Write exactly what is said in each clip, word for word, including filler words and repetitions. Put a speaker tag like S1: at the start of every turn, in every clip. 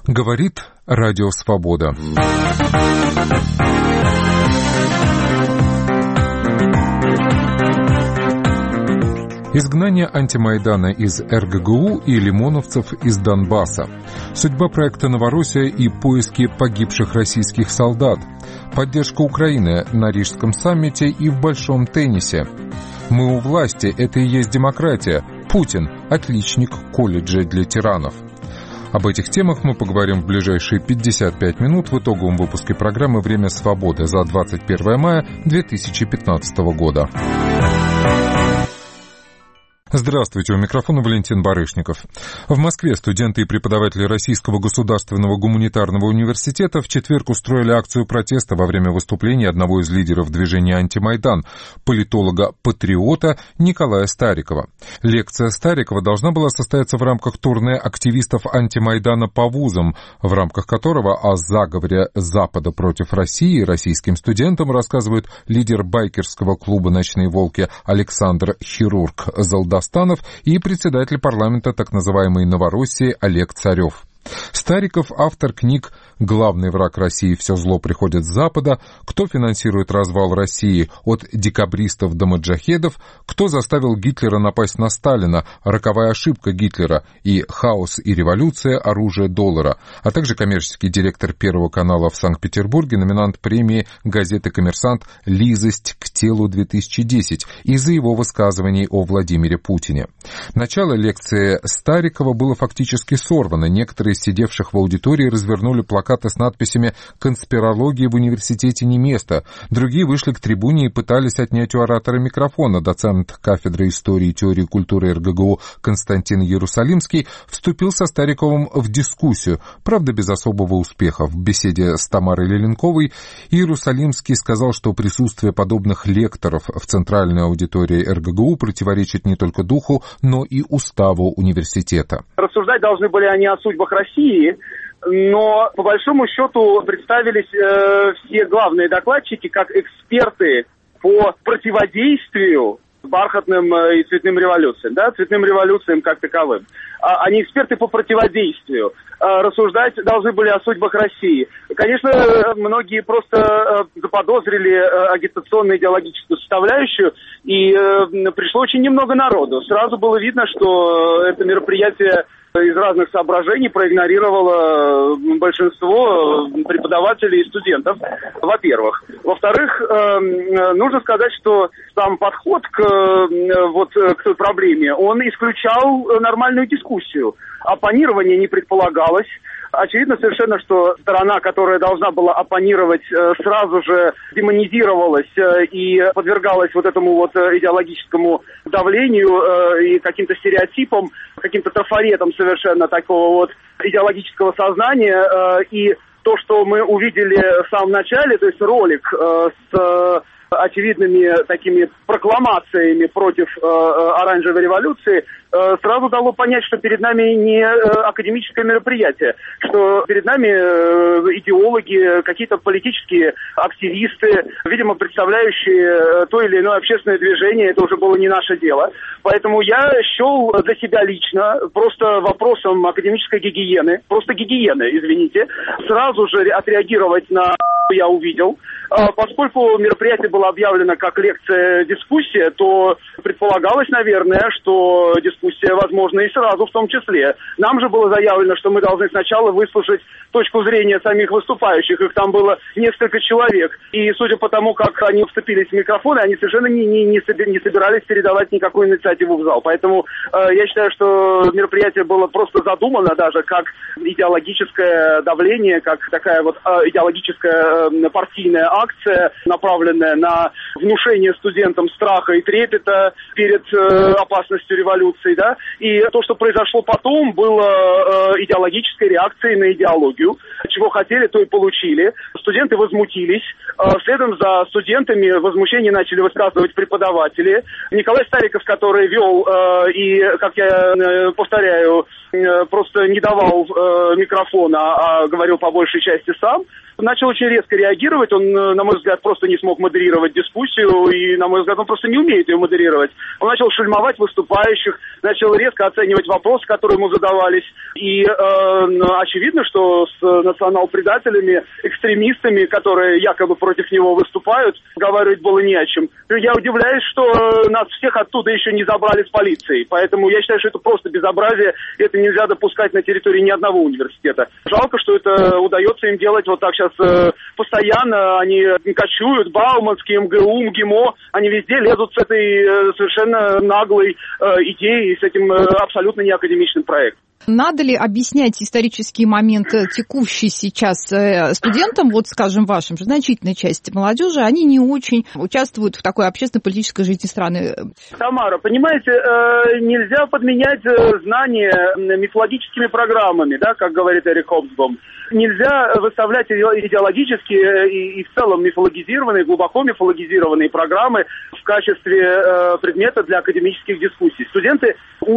S1: Говорит Радио Свобода. Изгнание антимайдана из эр гэ гэ у и лимоновцев из Донбасса. Судьба проекта «Новороссия» и поиски погибших российских солдат. Поддержка Украины на Рижском саммите и в большом теннисе. Мы у власти, это и есть демократия. Путин – отличник колледжа для тиранов. Об этих темах мы поговорим в ближайшие пятьдесят пять минут в итоговом выпуске программы «Время свободы» за двадцать первое мая две тысячи пятнадцатого года. Здравствуйте, у микрофона Валентин Барышников. В Москве студенты и преподаватели Российского государственного гуманитарного университета в четверг устроили акцию протеста во время выступления одного из лидеров движения «Антимайдан», политолога-патриота Николая Старикова. Лекция Старикова должна была состояться в рамках турне активистов антимайдана по вузам, в рамках которого о заговоре Запада против России российским студентам рассказывает лидер байкерского клуба «Ночные волки» Александр «Хирург» Залдастанов и председатель парламента так называемой Новороссии Олег Царев. Стариков — автор книг «Главный враг России. Все зло приходит с Запада», «Кто финансирует развал России. От декабристов до маджахедов», «Кто заставил Гитлера напасть на Сталина. Роковая ошибка Гитлера» и «Хаос и революция. Оружие доллара», а также коммерческий директор Первого канала в Санкт-Петербурге, номинант премии газеты «Коммерсант» «Лизость к телу-две тысячи десять» из-за его высказываний о Владимире Путине. Начало лекции Старикова было фактически сорвано. Некоторые из сидевших в аудитории развернули плакаты с надписями «Конспирологии в университете не место». Другие вышли к трибуне и пытались отнять у оратора микрофона. Доцент кафедры истории и теории культуры эр гэ гэ у Константин Иерусалимский вступил со Стариковым в дискуссию, правда без особого успеха. В беседе с Тамарой Леленковой Иерусалимский сказал, что присутствие подобных лекторов в центральной аудитории эр гэ гэ у противоречит не только духу, но и уставу университета.
S2: Рассуждать должны были они о судьбах России, но по большому счету представились э, все главные докладчики как эксперты по противодействию бархатным и цветным революциям, да, цветным революциям как таковым. А, они эксперты по противодействию. А, рассуждать должны были о судьбах России. Конечно, многие просто заподозрили агитационно-идеологическую составляющую, и э, пришло очень немного народу. Сразу было видно, что это мероприятие из разных соображений проигнорировало большинство преподавателей и студентов, во-первых. Во-вторых, нужно сказать, что сам подход к, вот, к той проблеме, он исключал нормальную дискуссию. Оппонирование не предполагалось. Очевидно совершенно, что сторона, которая должна была оппонировать, сразу же демонизировалась и подвергалась вот этому вот идеологическому давлению и каким-то стереотипам, каким-то трафаретам совершенно такого вот идеологического сознания. И то, что мы увидели в самом начале, то есть ролик с очевидными такими прокламациями против э, оранжевой революции, э, сразу дало понять, что перед нами не э, академическое мероприятие, что перед нами э, идеологи, какие-то политические активисты, видимо, представляющие э, то или иное общественное движение, это уже было не наше дело. Поэтому я счел для себя лично просто вопросом академической гигиены, просто гигиены, извините, сразу же отреагировать на что я увидел. Поскольку мероприятие было объявлено как лекция-дискуссия, то предполагалось, наверное, что дискуссия возможна и сразу в том числе. Нам же было заявлено, что мы должны сначала выслушать точку зрения самих выступающих. Их там было несколько человек. И судя по тому, как они вступились в микрофоны, они совершенно не, не, не собирались передавать никакую инициативу в зал. Поэтому э, я считаю, что мероприятие было просто задумано даже как идеологическое давление, как такая вот э, идеологическая э, партийная акция, направленная на внушение студентам страха и трепета перед э, опасностью революции, да, и то, что произошло потом, было э, идеологической реакцией на идеологию. Чего хотели, то и получили. Студенты возмутились. Э, следом за студентами возмущение начали высказывать преподаватели. Николай Стариков, который вел э, и, как я э, повторяю, э, просто не давал э, микрофона, а говорил по большей части сам, начал очень резко реагировать. Он, на мой взгляд, просто не смог модерировать дискуссию, и, на мой взгляд, он просто не умеет ее модерировать. Он начал шельмовать выступающих, начал резко оценивать вопросы, которые ему задавались. И э, очевидно, что с национал-предателями, экстремистами, которые якобы против него выступают, разговаривать было не о чем. Я удивляюсь, что нас всех оттуда еще не забрали с полицией. Поэтому я считаю, что это просто безобразие. Это нельзя допускать на территории ни одного университета. Жалко, что это удается им делать вот так сейчас э, постоянно. Они кочуют, Бауманский, МГУ, МГИМО. Они везде лезут с этой э, совершенно наглой э, идеей, с этим э, абсолютно неакадемичным проектом.
S3: Надо ли объяснять исторический момент текущий сейчас студентам, вот, скажем, вашим же, значительной части молодежи, они не очень участвуют в такой общественно-политической жизни страны?
S2: Тамара, понимаете, нельзя подменять знания мифологическими программами, да, как говорит Эрик Хобсбом. Нельзя выставлять идеологические и, и в целом мифологизированные, глубоко мифологизированные программы в качестве предмета для академических дискуссий. Студенты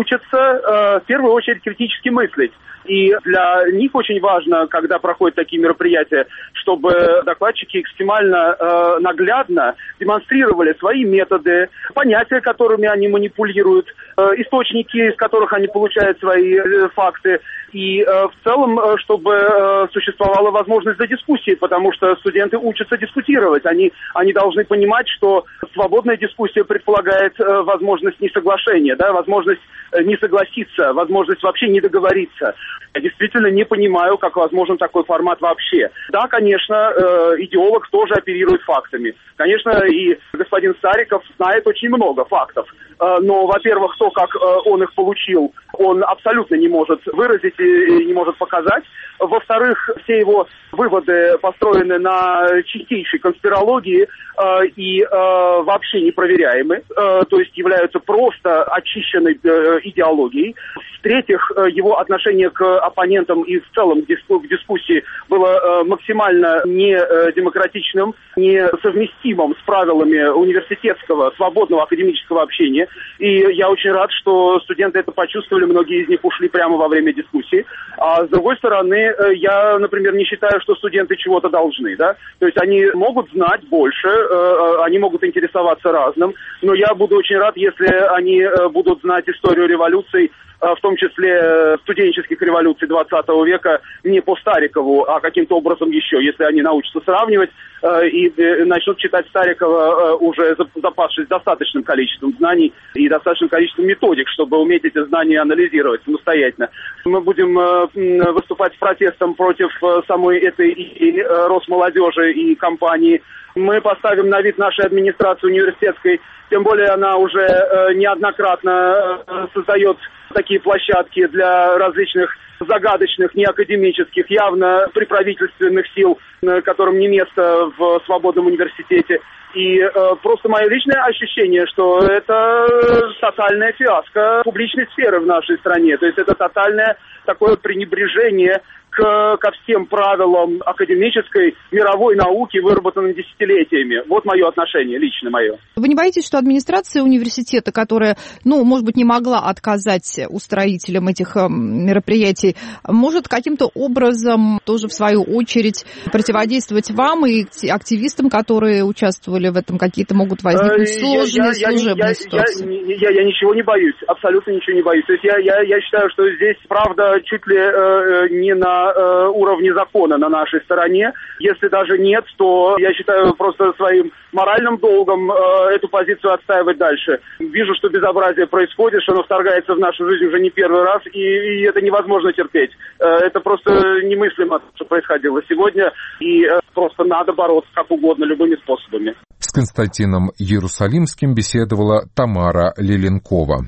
S2: учатся в первую очередь критически мыслить. И для них очень важно, когда проходят такие мероприятия, чтобы докладчики максимально э, наглядно демонстрировали свои методы, понятия, которыми они манипулируют, э, источники, из которых они получают свои э, факты. И э, в целом, э, чтобы э, существовала возможность за дискуссии, потому что студенты учатся дискутировать. Они, они должны понимать, что свободная дискуссия предполагает э, возможность несоглашения, да, возможность э, не согласиться, возможность вообще не договориться. Я действительно не понимаю, как возможен такой формат вообще. Да, конечно, э, идеолог тоже оперирует фактами. Конечно, и господин Стариков знает очень много фактов. Э, но, во-первых, то, как э, он их получил, он абсолютно не может выразить и не может показать. Во-вторых, все его выводы построены на чистейшей конспирологии э, и э, вообще непроверяемы, э, то есть являются просто очищенной э, идеологией. В-третьих, э, его отношение к оппонентам и в целом к, диску, к дискуссии было э, максимально недемократичным, несовместимым с правилами университетского, свободного академического общения. И я очень рад, что студенты это почувствовали, многие из них ушли прямо во время дискуссии. А с другой стороны, я, например, не считаю, что студенты чего-то должны, да, то есть они могут знать больше, они могут интересоваться разным, но я буду очень рад, если они будут знать историю революций, в том числе студенческих революций двадцатого века, не по Старикову, а каким-то образом еще, если они научатся сравнивать и начнут читать Старикова, уже запасшись достаточным количеством знаний и достаточным количеством методик, чтобы уметь эти знания анализировать самостоятельно. Мы будем выступать с протестом против самой этой идеи Росмолодежи и компании. Мы поставим на вид нашей администрации университетской, тем более она уже неоднократно создает такие площадки для различных загадочных, неакадемических, явно приправительственных сил, которым не место в свободном университете. И э, просто мое личное ощущение, что это тотальная фиаско публичной сферы в нашей стране. То есть это тотальное такое пренебрежение к, ко всем правилам академической мировой науки, выработанным десятилетиями. Вот мое отношение, лично мое.
S3: Вы не боитесь, что администрация университета, которая, ну, может быть, не могла отказать устроителям этих мероприятий, может каким-то образом тоже, в свою очередь, противодействовать вам и активистам, которые участвовали в этом, какие-то могут возникнуть сложные я, я, служебные я, ситуации?
S2: Я, я, я, я ничего не боюсь, абсолютно ничего не боюсь. То есть я, я, я считаю, что здесь правда чуть ли э, не на э, уровне закона на нашей стороне. Если даже нет, то я считаю просто своим моральным долгом э, эту позицию отстаивать дальше. Вижу, что безобразие происходит, что оно вторгается в нашу жизнь уже не первый раз, и, и это невозможно терпеть. Э, это просто немыслимо, что происходило сегодня, и э, просто надо бороться как угодно, любыми способами.
S1: С Константином Иерусалимским беседовала Тамара Леленкова.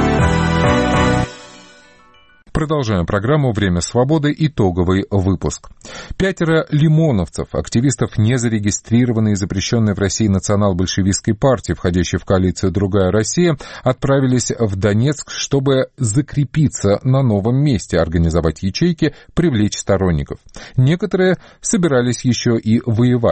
S1: Продолжаем программу «Время свободы». Итоговый выпуск. Пятеро лимоновцев, активистов незарегистрированной и запрещенной в России национал-большевистской партии, входящей в коалицию «Другая Россия», отправились в Донецк, чтобы закрепиться на новом месте, организовать ячейки, привлечь сторонников. Некоторые собирались еще и воевать.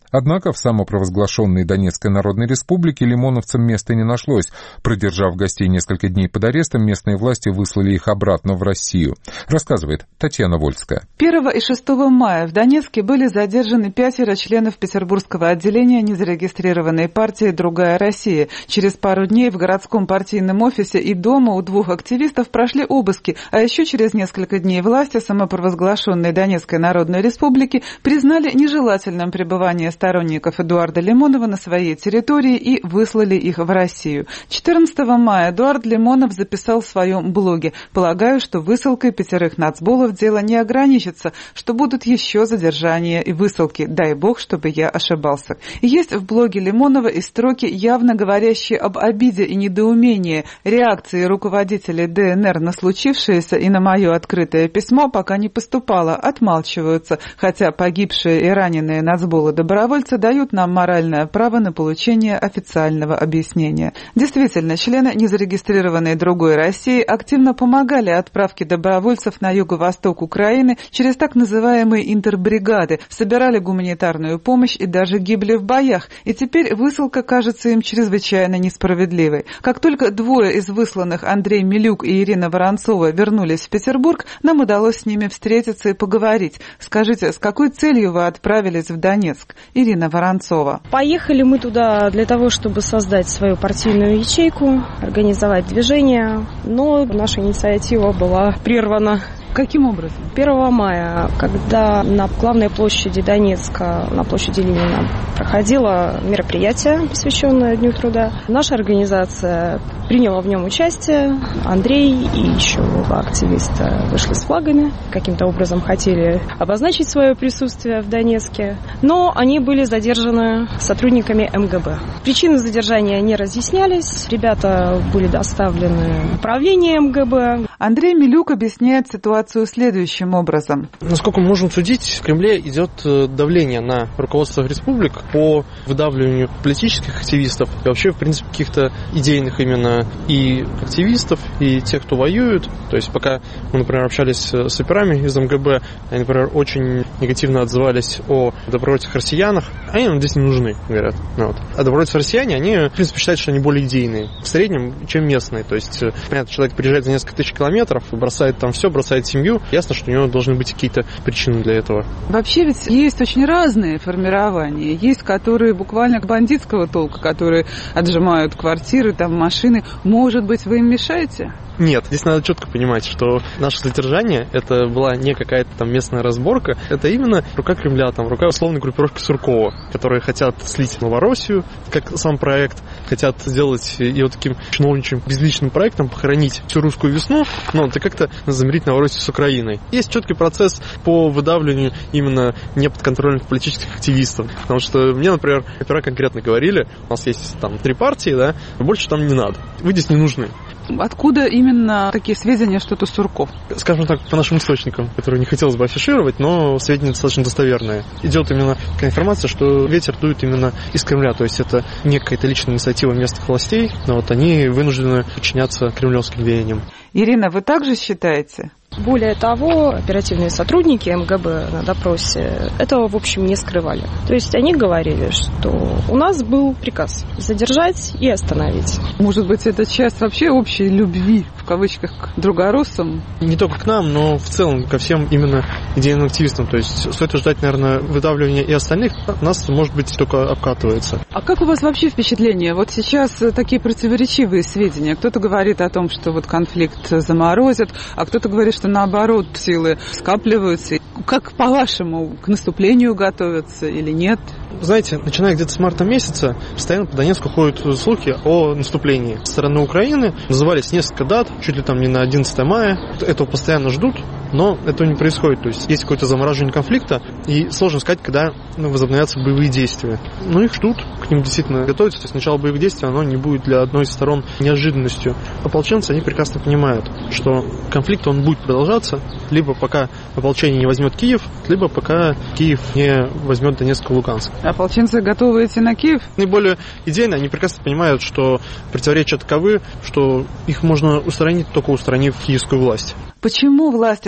S1: Однако в самопровозглашенной Донецкой Народной Республике лимоновцам места не нашлось. Продержав гостей несколько дней под арестом, местные власти выслали их обратно в Россию. Рассказывает Татьяна Вольская.
S4: первого и шестого мая в Донецке были задержаны пятеро членов Петербургского отделения незарегистрированной партии «Другая Россия». Через пару дней в городском партийном офисе и дома у двух активистов прошли обыски, а еще через несколько дней власти самопровозглашенной Донецкой Народной Республики признали нежелательным пребывание сторонников Эдуарда Лимонова на своей территории и выслали их в Россию. четырнадцатого мая Эдуард Лимонов записал в своем блоге: «Полагаю, что высылкой пятерых нацболов дело не ограничится, что будут еще задержания и высылки. Дай бог, чтобы я ошибался». Есть в блоге Лимонова и строки, явно говорящие об обиде и недоумении. Реакции руководителей ДНР на случившееся и на мое открытое письмо пока не поступало, отмалчиваются, хотя погибшие и раненые нацболы-добровольцы дают нам моральное право на получение официального объяснения. Действительно, члены незарегистрированной «Другой России» активно помогали отправке добровольцев на юго-восток Украины через так называемые интербригады, собирали гуманитарную помощь и даже гибли в боях, и теперь высылка кажется им чрезвычайно несправедливой. Как только двое из высланных, Андрей Милюк и Ирина Воронцова, вернулись в Петербург, нам удалось с ними встретиться и поговорить. Скажите, с какой целью вы отправились в Донецк? Ирина Воронцова.
S5: Поехали мы туда для того, чтобы создать свою партийную ячейку, организовать движение, но наша инициатива была прервана.
S4: Каким образом?
S5: первого мая, когда на главной площади Донецка, на площади Ленина, проходило мероприятие, посвященное Дню труда, наша организация приняла в нем участие. Андрей и еще два активиста вышли с флагами, каким-то образом хотели обозначить свое присутствие в Донецке, но они были задержаны сотрудниками эм гэ бэ. Причины задержания не разъяснялись, ребята были доставлены в управление эм гэ бэ.
S4: Андрей Милюк объясняет ситуацию следующим образом.
S6: Насколько мы можем судить, в Кремле идет давление на руководство республик по выдавливанию политических активистов и вообще, в принципе, каких-то идейных именно и активистов, и тех, кто воюет. То есть пока мы, например, общались с операми из эм гэ бэ, они, например, очень негативно отзывались о добровольцах-россиянах. Они нам здесь не нужны, говорят. Ну, вот. А добровольцы-россияне, они, в принципе, считают, что они более идейные в среднем, чем местные. То есть, понятно, человек приезжает за несколько тысяч километров, бросает там все, бросает семью. Ясно, что у него должны быть какие-то причины для этого.
S4: Вообще ведь есть очень разные формирования. Есть, которые буквально бандитского толка, которые отжимают квартиры, там, машины. Может быть, вы им мешаете?
S6: Нет, здесь надо четко понимать, что наше задержание, это была не какая-то там местная разборка, это именно рука Кремля, там, рука условной группировки Суркова, которые хотят слить Новороссию, как сам проект, хотят сделать ее таким чиновничьим безличным проектом, похоронить всю русскую весну, но это как-то замерить Новороссию с Украиной. Есть четкий процесс по выдавливанию именно неподконтрольных политических активистов, потому что мне, например, опера конкретно говорили, у нас есть там три партии, да, больше там не надо, вы здесь не нужны.
S4: Откуда именно такие сведения, что это Сурков?
S6: Скажем так, по нашим источникам, которые не хотелось бы афишировать, но сведения достаточно достоверные. Идет именно такая информация, что ветер дует именно из Кремля, то есть это не какая-то личная инициатива местных властей, но вот они вынуждены подчиняться кремлевским веяниям.
S4: Ирина, вы также считаете?
S5: Более того, оперативные сотрудники эм гэ бэ на допросе этого, в общем, не скрывали. То есть они говорили, что у нас был приказ задержать и остановить.
S4: Может быть, это часть вообще общей любви, в кавычках, к другороссам?
S6: Не только к нам, но в целом ко всем именно идейным активистам. То есть стоит ждать, наверное, выдавливания и остальных. Нас, может быть, только обкатывается.
S4: А как у вас вообще впечатление? Вот сейчас такие противоречивые сведения. Кто-то говорит о том, что вот конфликт заморозят, а кто-то говорит, что наоборот силы скапливаются. Как, по-вашему, к наступлению готовятся или нет?
S6: Знаете, начиная где-то с марта месяца, постоянно по Донецку ходят слухи о наступлении. Со стороны Украины назывались несколько дат, чуть ли там не на одиннадцатое мая. Этого постоянно ждут, но этого не происходит. То есть есть какое-то замораживание конфликта, и сложно сказать, когда ну, возобновятся боевые действия. Но их ждут, к ним действительно готовятся. То есть начало боевых действий, оно не будет для одной из сторон неожиданностью. Ополченцы, они прекрасно понимают, что конфликт, он будет продолжаться, либо пока ополчение не возьмет Киев, либо пока Киев не возьмет Донецк и Луганск.
S4: Ополченцы готовы идти на Киев?
S6: Наиболее идейно, они прекрасно понимают, что противоречия таковы, что их можно устранить, только устранив киевскую власть.
S4: Почему власти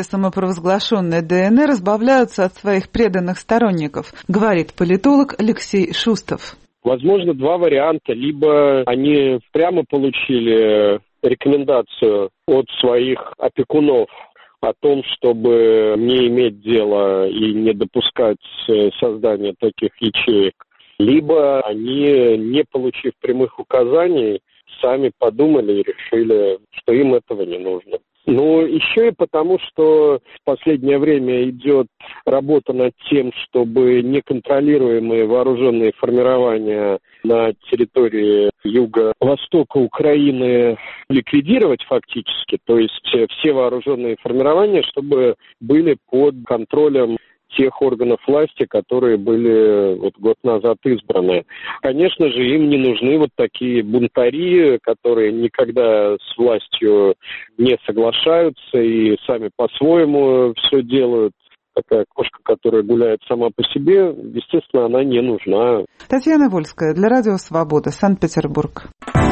S4: самопровозглашенной ДНР избавляются от своих преданных сторонников, говорит политолог Алексей Шустов.
S7: Возможно, два варианта. Либо они прямо получили рекомендацию от своих опекунов о том, чтобы не иметь дела и не допускать создания таких ячеек. Либо они, не получив прямых указаний, сами подумали и решили, что им этого не нужно. Ну, еще и потому, что в последнее время идет работа над тем, чтобы неконтролируемые вооруженные формирования на территории юго-востока Украины ликвидировать фактически. То есть все вооруженные формирования, чтобы были под контролем тех органов власти, которые были вот год назад избраны. Конечно же, им не нужны вот такие бунтари, которые никогда с властью не соглашаются и сами по-своему все делают. Такая кошка, которая гуляет сама по себе, естественно, она не нужна.
S4: Татьяна Вольская для Радио Свобода, Санкт-Петербург.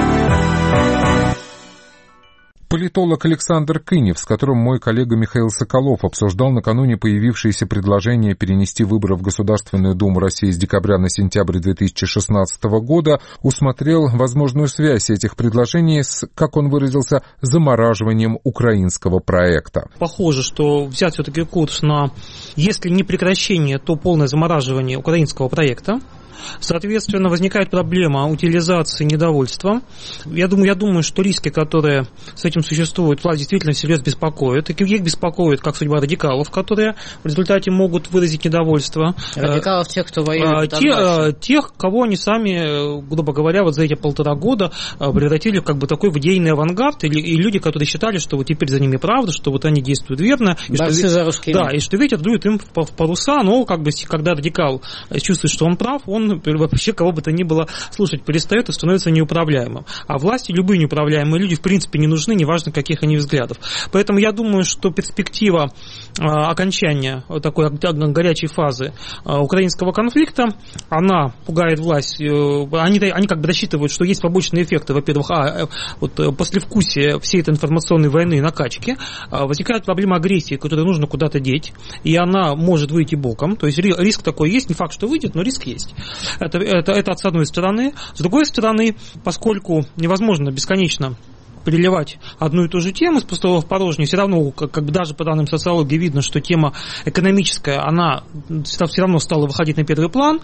S1: Политолог Александр Кынев, с которым мой коллега Михаил Соколов обсуждал накануне появившееся предложение перенести выборы в Государственную Думу России с декабря на сентябрь две тысячи шестнадцатого года, усмотрел возможную связь этих предложений с, как он выразился, замораживанием украинского проекта.
S8: Похоже, что взять все-таки курс на, если не прекращение, то полное замораживание украинского проекта. Соответственно, возникает проблема утилизации недовольства. Я думаю, я думаю, что риски, которые с этим существуют, власть действительно всерьез беспокоит. И их беспокоит как судьба радикалов, которые в результате могут выразить недовольство.
S9: Радикалов тех, кто воюет в
S8: Те, Тех, кого они сами, грубо говоря, вот за эти полтора года превратили в как бы такой идейный авангард, и, и люди, которые считали, что вот теперь за ними правда, что вот они действуют верно. И
S9: Борцы
S8: что,
S9: за русский
S8: да,
S9: мир.
S8: и что ветер дует им в, в паруса, но как бы когда радикал чувствует, что он прав, он вообще кого бы то ни было слушать перестает и становится неуправляемым. А власти, любые неуправляемые люди, в принципе, не нужны, неважно, каких они взглядов. Поэтому я думаю, что перспектива а, окончания такой горячей фазы а, украинского конфликта, она пугает власть. Они, они как бы рассчитывают, что есть побочные эффекты. Во-первых, а, вот послевкусие всей этой информационной войны и накачки, а, возникает проблема агрессии, которую нужно куда-то деть, и она может выйти боком. То есть риск такой есть, не факт, что выйдет, но риск есть. Это, это, это с одной стороны. С другой стороны, поскольку невозможно бесконечно переливать одну и ту же тему с пустого в порожнее, все равно, как, как бы даже по данным социологии, видно, что тема экономическая, она все равно стала выходить на первый план,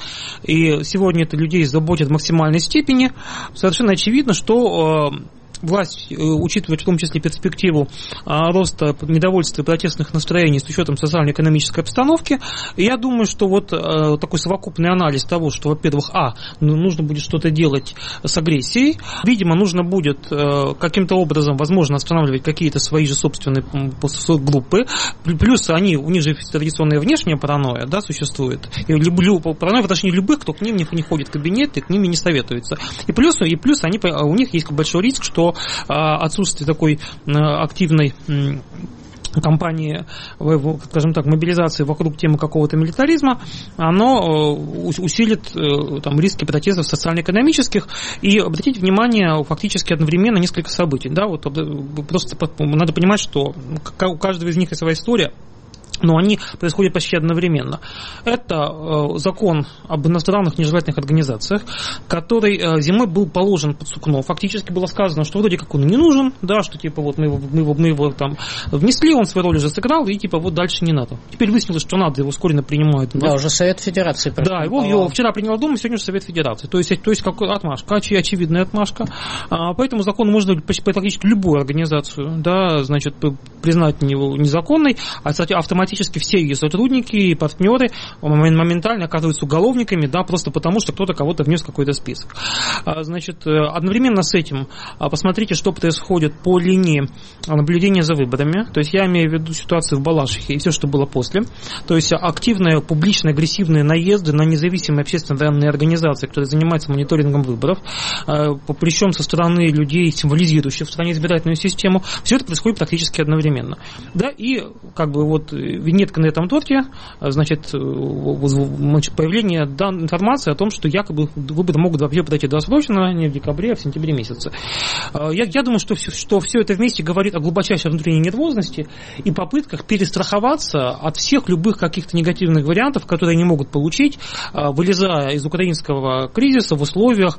S8: и сегодня это людей заботит в максимальной степени. Совершенно очевидно, что власть учитывает в том числе перспективу а, роста недовольства и протестных настроений с учетом социально-экономической обстановки. И я думаю, что вот а, такой совокупный анализ того, что, во-первых, а, нужно будет что-то делать с агрессией, видимо, нужно будет а, каким-то образом, возможно, останавливать какие-то свои же собственные группы, плюс они, у них же традиционная внешняя паранойя, да, существует, и люблю, паранойя в отношении любых, кто к ним не, не ходит в кабинет и к ним не советуется. И плюс, и плюс они, у них есть большой риск, что отсутствие такой активной кампании, скажем так, мобилизации вокруг темы какого-то милитаризма, оно усилит там, риски протестов социально-экономических. И обратите внимание, фактически одновременно несколько событий. Да, вот, просто надо понимать, что у каждого из них есть своя история, но они происходят почти одновременно. Это э, закон об иностранных нежелательных организациях, который э, зимой был положен под сукно. Фактически было сказано, что вроде как он не нужен, да, что типа вот мы его, мы его, мы его там внесли, он свою роль уже сыграл, и типа вот дальше не надо. Теперь выяснилось, что надо, его ускоренно принимают.
S9: Да, да, уже Совет Федерации.
S8: Да, его, его вчера принял Дума, сегодня уже Совет Федерации. То есть, то есть какая отмашка, очевидная отмашка. А, поэтому закон можно практически любую организацию, да, значит, признать его незаконной, а, кстати, автоматически все ее сотрудники и партнеры моментально оказываются уголовниками, да, просто потому, что кто-то кого-то внес в какой-то список. Значит, одновременно с этим посмотрите, что происходит по линии наблюдения за выборами. То есть я имею в виду ситуацию в Балашихе и все, что было после. То есть активные, публичные, агрессивные наезды на независимые общественно-военные организации, которые занимаются мониторингом выборов, причем со стороны людей, символизирующих в стране избирательную систему. Все это происходит практически одновременно. Да, и как бы вот винетка на этом торте, значит, появление данной информации о том, что якобы выборы могут вообще подойти досрочно, не в декабре, а в сентябре месяце. Я, я думаю, что все, что все это вместе говорит о глубочайшей внутренней нервозности и попытках перестраховаться от всех любых каких-то негативных вариантов, которые они могут получить, вылезая из украинского кризиса в условиях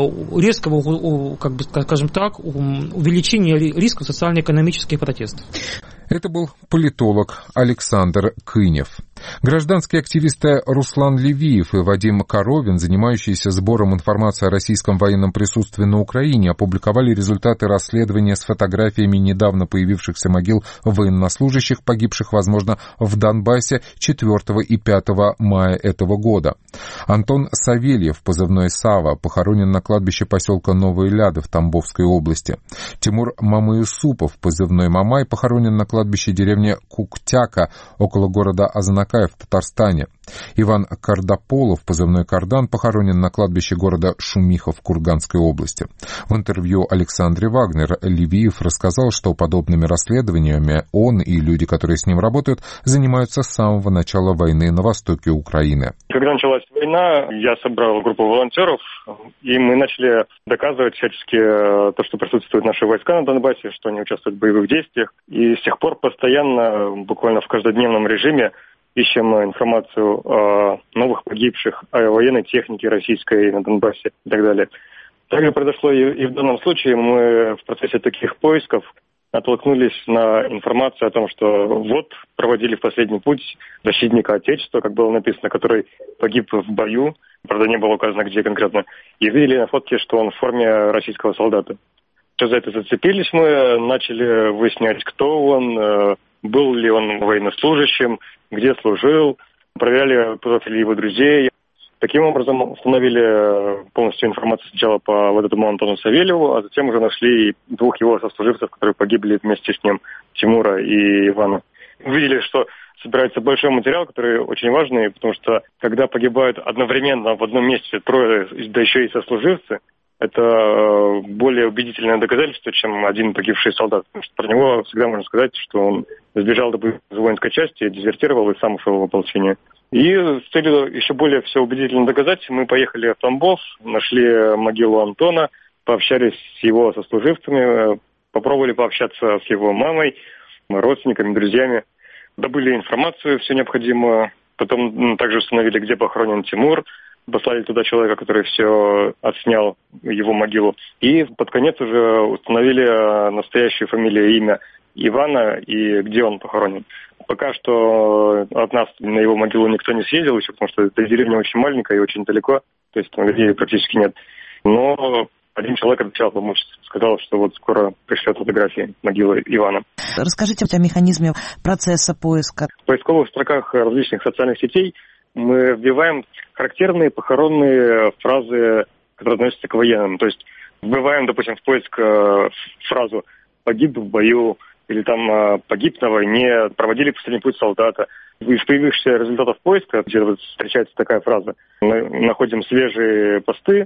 S8: резкого, как бы, скажем так, увеличения рисков социально-экономических протестов.
S1: Это был политолог Александр Кынев. Гражданские активисты Руслан Левиев и Вадим Коровин, занимающиеся сбором информации о российском военном присутствии на Украине, опубликовали результаты расследования с фотографиями недавно появившихся могил военнослужащих, погибших, возможно, в Донбассе четвёртого и пятого мая этого года. Антон Савельев, позывной Сава, похоронен на кладбище поселка Новые Ляды в Тамбовской области. Тимур Мамаюсупов, позывной Мамай, похоронен на кладбище деревни Куктяка около города Азнакая в Татарстане. Иван Кардополов, позывной Кардан, похоронен на кладбище города Шумиха в Курганской области. В интервью Александре Вагнер Левиев рассказал, что подобными расследованиями он и люди, которые с ним работают, занимаются с самого начала войны на востоке Украины.
S10: Когда началась война, я собрал группу волонтеров, и мы начали доказывать всячески то, что присутствуют наши войска на Донбассе, что они участвуют в боевых действиях. И с тех пор постоянно, буквально в каждодневном режиме, ищем информацию о новых погибших, о военной технике российской на Донбассе и так далее. Также произошло и, и в данном случае. Мы в процессе таких поисков натолкнулись на информацию о том, что вот проводили в последний путь защитника Отечества, как было написано, который погиб в бою, правда не было указано где конкретно, и видели на фотке, что он в форме российского солдата. Что за это зацепились мы, начали выяснять, кто он, был ли он военнослужащим, где служил, проверяли профили его друзей. Таким образом, установили полностью информацию сначала по вот этому Антону Савельеву, а затем уже нашли двух его сослуживцев, которые погибли вместе с ним, Тимура и Ивана. Увидели, что собирается большой материал, который очень важный, потому что когда погибают одновременно в одном месте трое, да еще и сослуживцы, это более убедительное доказательство, чем один погибший солдат. Потому что про него всегда можно сказать, что он сбежал из воинской части, дезертировал и сам ушел в ополчение. И с целью еще более все убедительно доказать, мы поехали в Тамбов, нашли могилу Антона, пообщались с его сослуживцами, попробовали пообщаться с его мамой, родственниками, друзьями, добыли информацию все необходимое, потом также установили, где похоронен Тимур, послали туда человека, который все отснял, его могилу. И под конец уже установили настоящую фамилию и имя Ивана и где он похоронен. Пока что от нас на его могилу никто не съездил еще, потому что эта деревня очень маленькая и очень далеко, то есть там людей практически нет. Но один человек обещал помочь, сказал, что вот скоро пришлет фотографии могилы Ивана.
S11: Расскажите о механизме процесса поиска.
S10: В поисковых строках различных социальных сетей мы вбиваем характерные похоронные фразы, которые относятся к военным. То есть вбиваем, допустим, в поиск фразу «погиб в бою», или там «погиб на войне», «проводили последний путь солдата». Из появившихся результатов поиска, где вот встречается такая фраза, мы находим свежие посты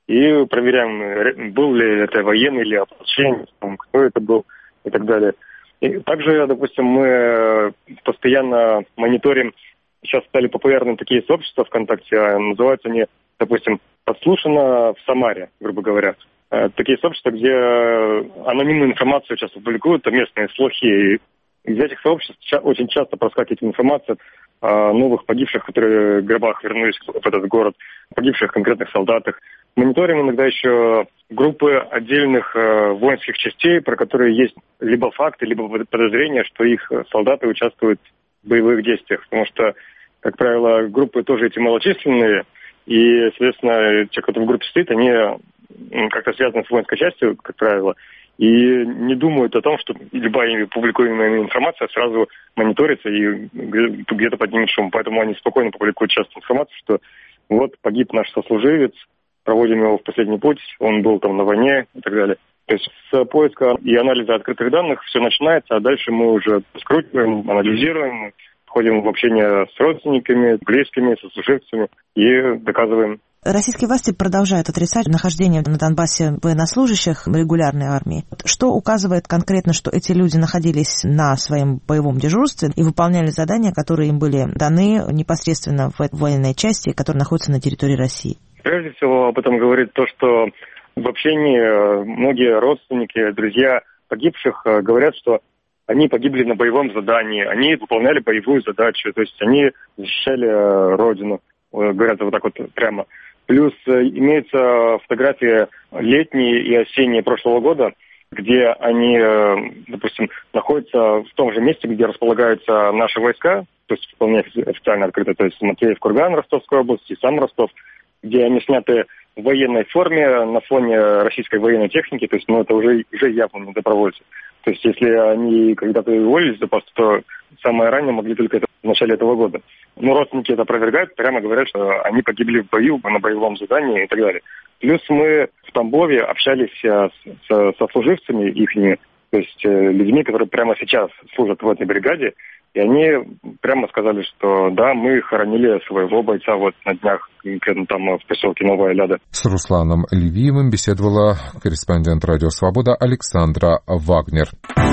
S10: и проверяем, был ли это военный или ополченец, кто это был и так далее. И также, допустим, мы постоянно мониторим. Сейчас стали популярны такие сообщества ВКонтакте, называются они, допустим, «Подслушано в Самаре», грубо говоря. Такие сообщества, где анонимную информацию часто публикуют, местные слухи. Из этих сообществ очень часто проскакивает информация о новых погибших, которые в гробах вернулись в этот город, погибших конкретных солдатах. Мониторим иногда еще группы отдельных воинских частей, про которые есть либо факты, либо подозрения, что их солдаты участвуют в боевых действиях. Потому что, как правило, группы тоже эти малочисленные, и, соответственно, те, кто в группе стоит, они как-то связаны с воинской частью, как правило, и не думают о том, что любая публикуемая информация сразу мониторится и где-то поднимет шум. Поэтому они спокойно публикуют часто информацию, что вот погиб наш сослуживец, проводим его в последний путь, он был там на войне и так далее. То есть с поиска и анализа открытых данных все начинается, а дальше мы уже скручиваем, анализируем, входим в общение с родственниками, близкими, сослуживцами и доказываем
S11: Российские власти продолжают отрицать нахождение на Донбассе военнослужащих регулярной армии. Что указывает конкретно, что эти люди находились на своем боевом дежурстве и выполняли задания, которые им были даны непосредственно в военной части, которая находится на территории России?
S10: Прежде всего об этом говорит то, что в общении многие родственники, друзья погибших говорят, что они погибли на боевом задании, они выполняли боевую задачу, то есть они защищали Родину, говорят вот так вот прямо. Плюс имеются фотографии летние и осенние прошлого года, где они, допустим, находятся в том же месте, где располагаются наши войска, то есть вполне официально открыто, то есть Матвеев, Курган, Ростовской области, сам Ростов, где они сняты в военной форме на фоне российской военной техники, то есть ну, это уже, уже явно не добровольцы. То есть если они когда-то уволились за пост, то самое раннее могли только это в начале этого года. Но родственники это опровергают, прямо говорят, что они погибли в бою, на боевом задании и так далее. Плюс мы в Тамбове общались с, с, со служивцами ихними, то есть людьми, которые прямо сейчас служат в этой бригаде, и они прямо сказали, что да, мы хоронили своего бойца вот на днях, конкретно там в поселке Новая Ляда.
S1: С Русланом Левиевым беседовала корреспондент «Радио Свобода» Александра Вагнер.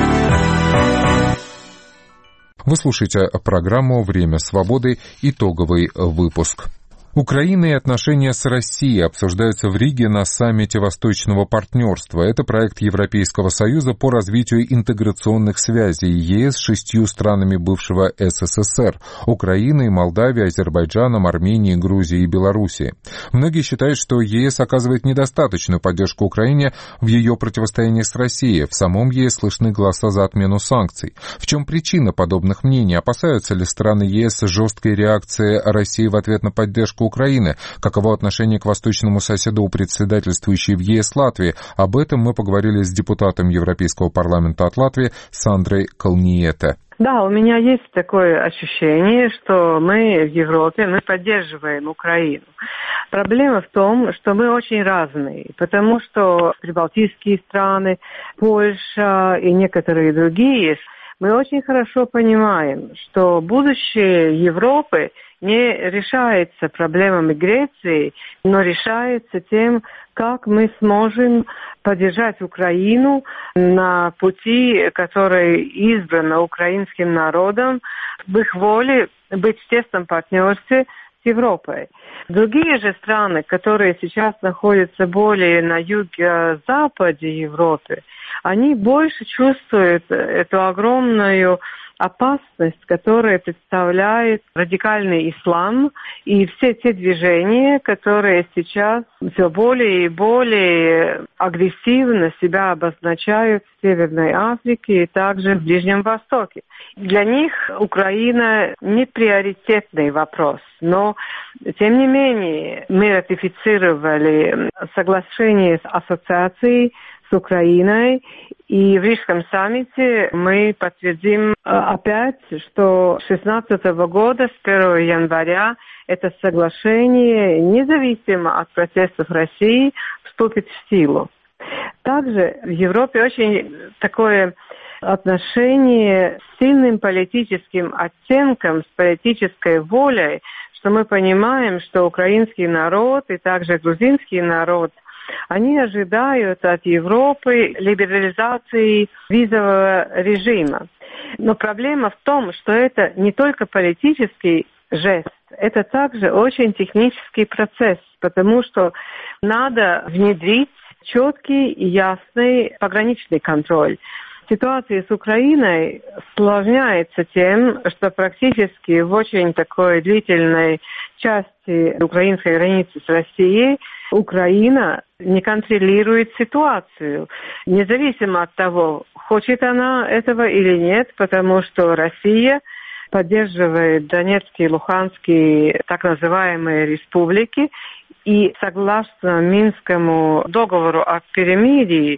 S1: Вы слушаете программу «Время свободы», итоговый выпуск. Украина и отношения с Россией обсуждаются в Риге на саммите Восточного партнерства. Это проект Европейского Союза по развитию интеграционных связей ЕС с шестью странами бывшего СССР – Украиной, Молдавией, Азербайджаном, Арменией, Грузией и Белоруссией. Многие считают, что ЕС оказывает недостаточную поддержку Украине в ее противостоянии с Россией. В самом ЕС слышны голоса за отмену санкций. В чем причина подобных мнений? Опасаются ли страны ЕС жесткой реакции России в ответ на поддержку Украины? Каково отношение к восточному соседу у председательствующей в ЕС Латвии? Об этом мы поговорили с депутатом Европейского парламента от Латвии Сандрой Калниете.
S12: Да, у меня есть такое ощущение, что мы в Европе, мы поддерживаем Украину. Проблема в том, что мы очень разные, потому что прибалтийские страны, Польша и некоторые другие, мы очень хорошо понимаем, что будущее Европы не решается проблемами Греции, но решается тем, как мы сможем поддержать Украину на пути, который избран украинским народом, в их воле быть в тесном партнерстве с Европой. Другие же страны, которые сейчас находятся более на юго-западе Европы, они больше чувствуют эту огромную опасность, которая представляет радикальный ислам и все те движения, которые сейчас все более и более агрессивно себя обозначают в Северной Африке и также в Ближнем Востоке. Для них Украина не приоритетный вопрос, но тем не менее мы ратифицировали соглашение с ассоциацией с Украиной, и в Рижском саммите мы подтвердим опять, что с две тысячи шестнадцатого года, с первого января, это соглашение, независимо от протестов России, вступит в силу. Также в Европе очень такое отношение с сильным политическим оттенком, с политической волей, что мы понимаем, что украинский народ и также грузинский народ, они ожидают от Европы либерализации визового режима. Но проблема в том, что это не только политический жест, это также очень технический процесс, потому что надо внедрить четкий и ясный пограничный контроль. Ситуация с Украиной осложняется тем, что практически в очень такой длительной части украинской границы с Россией Украина не контролирует ситуацию, независимо от того, хочет она этого или нет, потому что Россия поддерживает Донецкие и Луганские так называемые республики, и согласно Минскому договору о перемирии,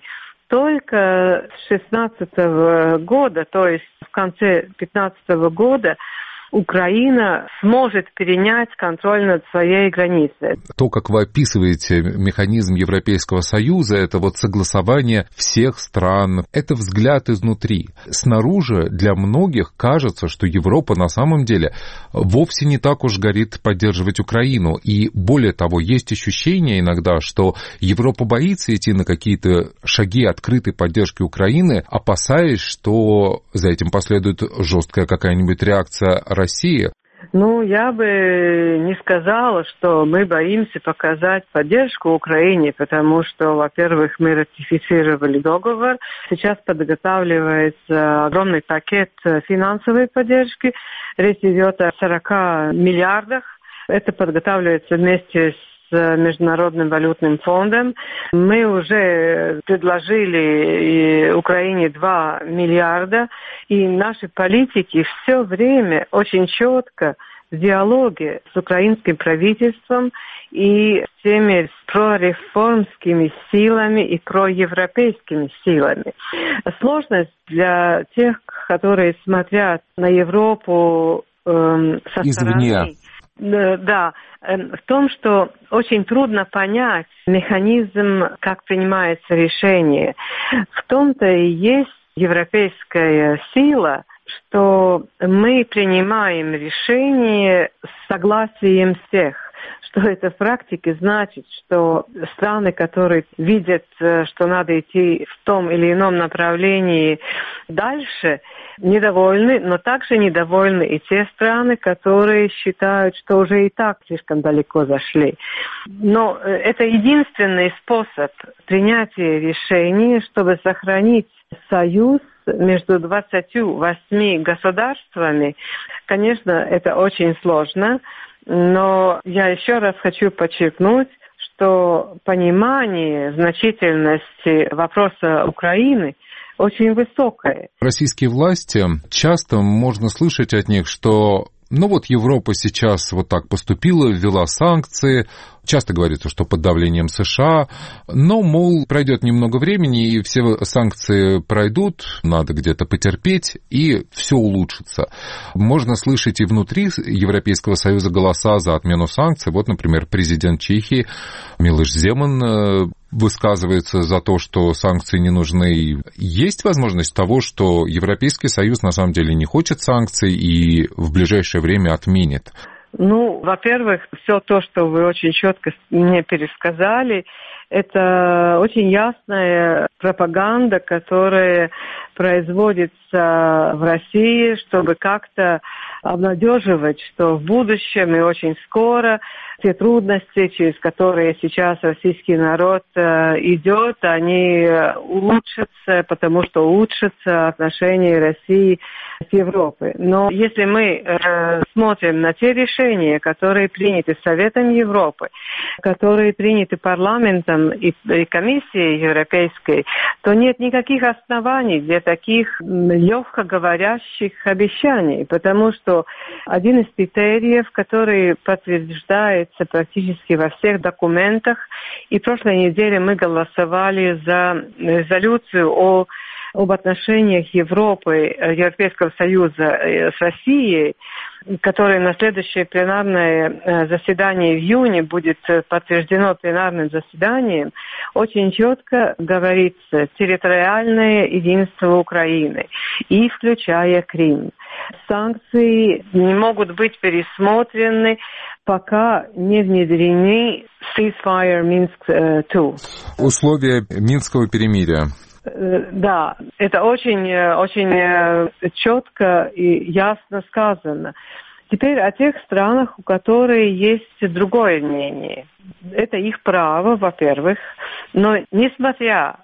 S12: только с шестнадцатого года, то есть в конце пятнадцатого года, Украина сможет перенять контроль над своей границей.
S1: То, как вы описываете механизм Европейского Союза, это вот согласование всех стран, это взгляд изнутри. Снаружи для многих кажется, что Европа на самом деле вовсе не так уж горит поддерживать Украину. И более того, есть ощущение иногда, что Европа боится идти на какие-то шаги открытой поддержки Украины, опасаясь, что за этим последует жесткая какая-нибудь реакция России.
S12: Ну, я бы не сказала, что мы боимся показать поддержку Украине, потому что, во-первых, мы ратифицировали договор. Сейчас подготавливается огромный пакет финансовой поддержки. Речь идет о сорока миллиардах. Это подготавливается вместе с с Международным валютным фондом. Мы уже предложили Украине два миллиарда, и наши политики все время очень четко в диалоге с украинским правительством и с теми прореформскими силами и проевропейскими силами. Сложность для тех, которые смотрят на Европу э, со
S1: извне.
S12: стороны, да, в том, что очень трудно понять механизм, как принимается решение. В том-то и есть европейская сила, что мы принимаем решение с согласием всех. Что это в практике значит, что страны, которые видят, что надо идти в том или ином направлении дальше, недовольны, но также недовольны и те страны, которые считают, что уже и так слишком далеко зашли. Но это единственный способ принятия решений, чтобы сохранить союз между двадцатью восьми государствами. Конечно, это очень сложно, но я еще раз хочу подчеркнуть, что понимание значительности вопроса Украины очень высокое.
S1: Российские власти, часто можно слышать от них, что ну вот Европа сейчас вот так поступила, ввела санкции. Часто говорится, что под давлением США, но, мол, пройдет немного времени, и все санкции пройдут, надо где-то потерпеть, и все улучшится. Можно слышать и внутри Европейского Союза голоса за отмену санкций. Вот, например, президент Чехии Милош Земан высказывается за то, что санкции не нужны. Есть возможность того, что Европейский Союз на самом деле не хочет санкций и в ближайшее время отменит?
S12: Ну, во-первых, все то, что вы очень четко мне пересказали, это очень ясная пропаганда, которая производится в России, чтобы как-то обнадеживать, что в будущем и очень скоро те трудности, через которые сейчас российский народ идет, они улучшатся, потому что улучшатся отношения России с Европой. Но если мы э, смотрим на те решения, которые приняты Советом Европы, которые приняты парламентом и, и комиссией европейской, то нет никаких оснований для таких легко говорящих обещаний, потому что один из критериев, который подтверждается практически во всех документах, и в прошлой неделе мы голосовали за резолюцию о об отношениях Европы, Европейского Союза с Россией, которое на следующее пленарное заседание в июне будет подтверждено пленарным заседанием, очень четко говорится территориальное единство Украины, и включая Крым. Санкции не могут быть пересмотрены, пока не внедрены ceasefire Minsk два.
S1: Условия Минского перемирия.
S12: Да, это очень, очень четко и ясно сказано. Теперь о тех странах, у которых есть другое мнение. Это их право, во-первых, но несмотря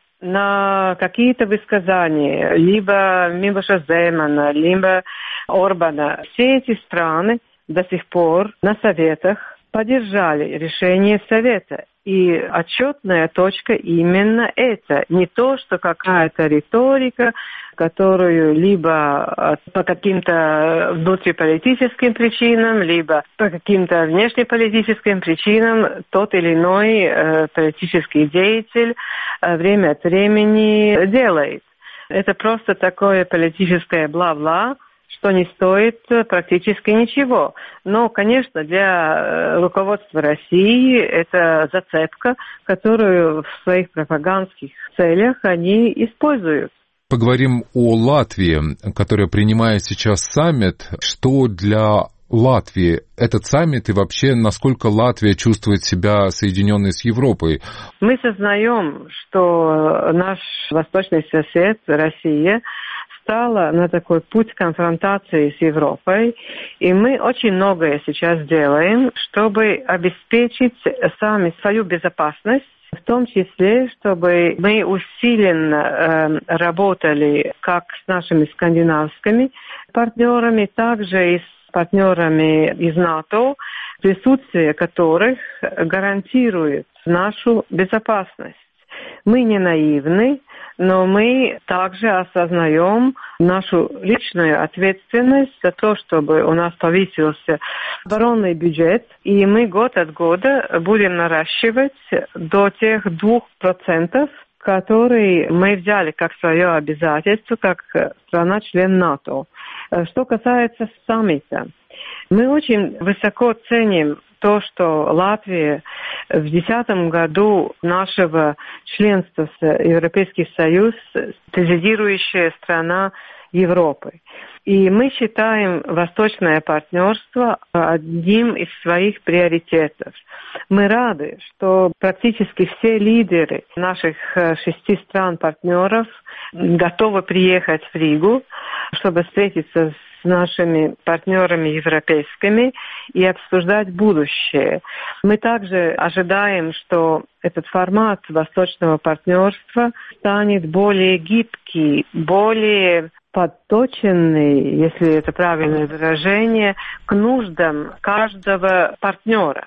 S12: на какие-то высказания, либо Милоша Земана, либо Орбана, все эти страны до сих пор на советах поддержали решение Совета. И отчетная точка именно это. Не то, что какая-то риторика, которую либо по каким-то внутриполитическим причинам, либо по каким-то внешнеполитическим причинам тот или иной э, политический деятель э, время от времени делает. Это просто такое политическое бла-бла, что не стоит практически ничего. Но, конечно, для руководства России это зацепка, которую в своих пропагандских целях они используют.
S1: Поговорим о Латвии, которая принимает сейчас саммит. Что для Латвии этот саммит и вообще насколько Латвия чувствует себя соединенной с Европой?
S12: Мы сознаем, что наш восточный сосед, Россия, стала на такой путь конфронтации с Европой, и мы очень многое сейчас делаем, чтобы обеспечить сами свою безопасность, в том числе, чтобы мы усиленно э, работали как с нашими скандинавскими партнерами, также и с партнерами из НАТО, присутствие которых гарантирует нашу безопасность. Мы не наивны, но мы также осознаем нашу личную ответственность за то, чтобы у нас повысился оборонный бюджет, и мы год от года будем наращивать до тех двух процентов, которые мы взяли как свое обязательство, как страна-член НАТО. Что касается саммита, мы очень высоко ценим то, что Латвия в две тысячи десятом году нашего членства в Европейский Союз президирующая страна Европы. И мы считаем восточное партнерство одним из своих приоритетов. Мы рады, что практически все лидеры наших шести стран-партнеров готовы приехать в Ригу, чтобы встретиться с нашими партнерами европейскими и обсуждать будущее. Мы также ожидаем, что этот формат восточного партнерства станет более гибкий, более подточенный, если это правильное выражение, к нуждам каждого партнера.